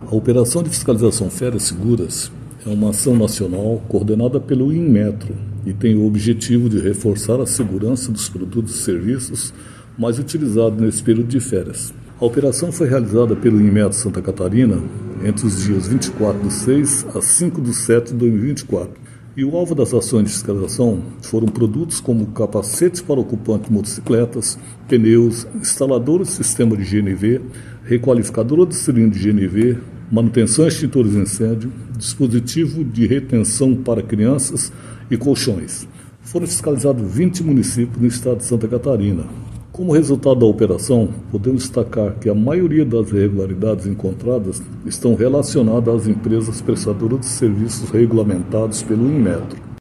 A Operação de Fiscalização Férias Seguras é uma ação nacional coordenada pelo Inmetro e tem o objetivo de reforçar a segurança dos produtos e serviços mais utilizados nesse período de férias. A operação foi realizada pelo Inmetro Santa Catarina entre os dias 24/6 a 5/7 de 2024. E o alvo das ações de fiscalização foram produtos como capacetes para ocupante de motocicletas, pneus, instaladores de sistema de GNV, requalificadora de cilindro de GNV, manutenção e extintores de incêndio, dispositivo de retenção para crianças e colchões. Foram fiscalizados 20 municípios no estado de Santa Catarina. Como resultado da operação, podemos destacar que a maioria das irregularidades encontradas estão relacionadas às empresas prestadoras de serviços regulamentados pelo Inmetro.